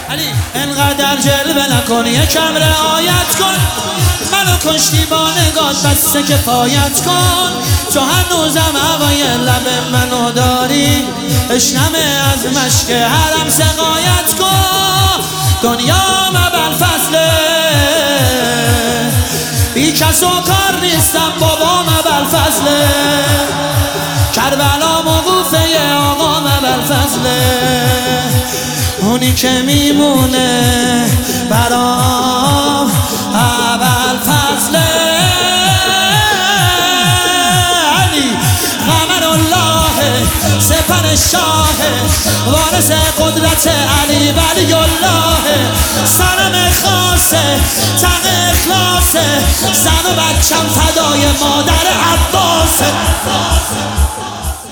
انقدر جلوه نکن، یکم رعایت کن. منو کشتی با نگات، بسه کفایت کن. تو هنوزم هوای لب منو داری، اشنمه از مشک حرم سقایت کن. دنیا مبل فضله، بی کس و کار نیستم بابا مبل فضله. کربلا موقوفه آقا مبل فضله، اونی که میمونه برام اول فضله. علی قمر الله سپر شاه، وارث قدرت علی ولی الله. سرم خاصه تق اخلاصه، زن و بچم فدای مادر عباسه.